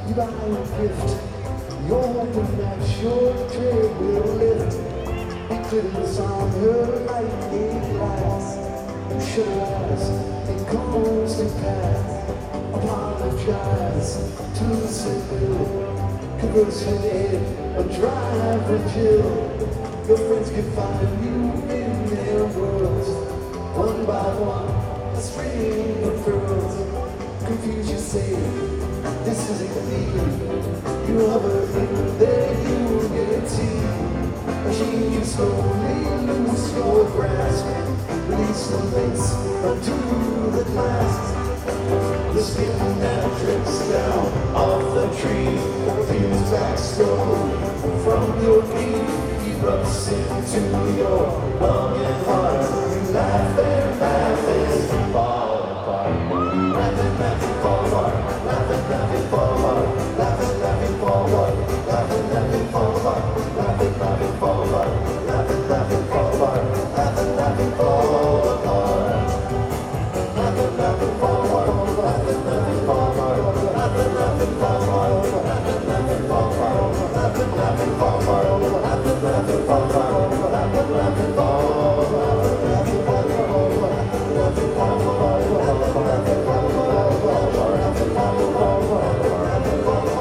you buy a gift. You're hoping that your trade will lift. It glitters on her like a glass. You shut your eyes, it comes to pass. Apologize to the civil. Converse with Ed, or drive with Jill. Your friends can find you in their worlds. One by one, a string of pearls. Confused, you say, this isn't me. You hover in there, you will get tea. Machine, you slowly lose your grasp. Release the links, undo the glass. The skin that drips down off the tree peels back slowly from your knee. Erupts into your lung and heart. You laugh and laugh and fall apart. Laughing, laughing, fall apart. Laughing, laughing, fall apart. Laughing, laughing, fall apart. Laughing, laughing, fall apart. Laughing, laughing, fall apart. Laughing, laughing, fall apart. Laughing, laughing, fall apart. Laughing, laughing, fall apart. Laughing, laughing, fall apart. Laughing, laughing, fall apart. Laughing, laughing, fall apart. Laughing, laughing, fall apart. Laughing, laughing, fall apart. Laughing, laughing, fall apart. Laughing, laughing, fall apart. Laughing, laughing, fall apart. Laughing, laughing, fall apart. Laughing, laughing, fall apart. Laughing, laughing, fall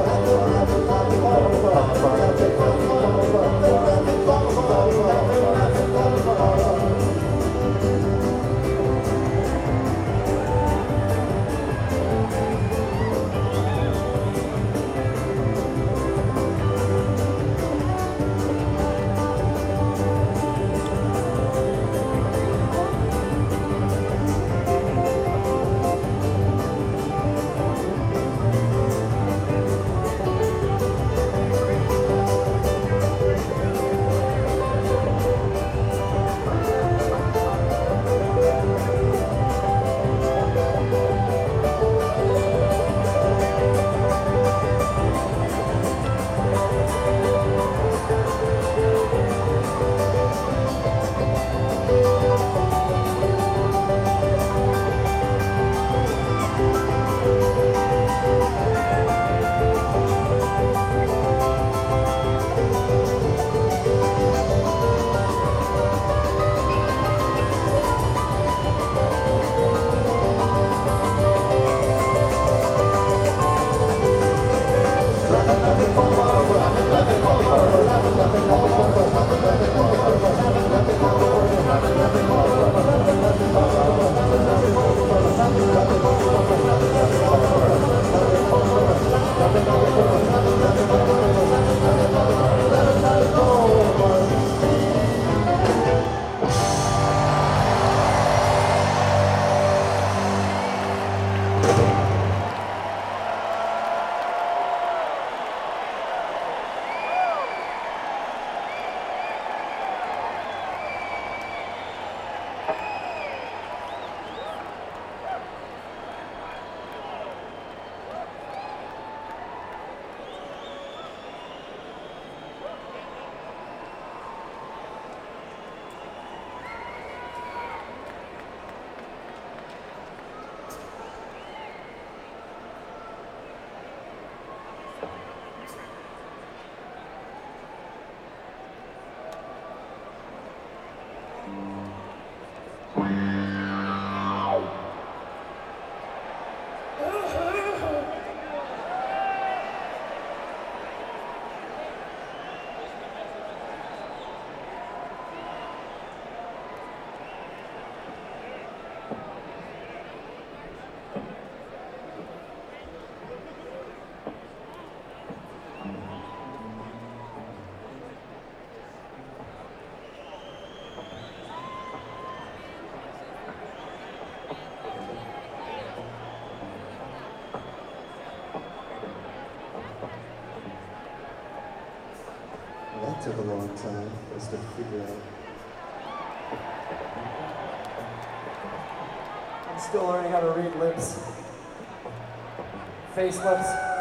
Took a long time for us to figure out. I'm still learning how to read lips. Face lips.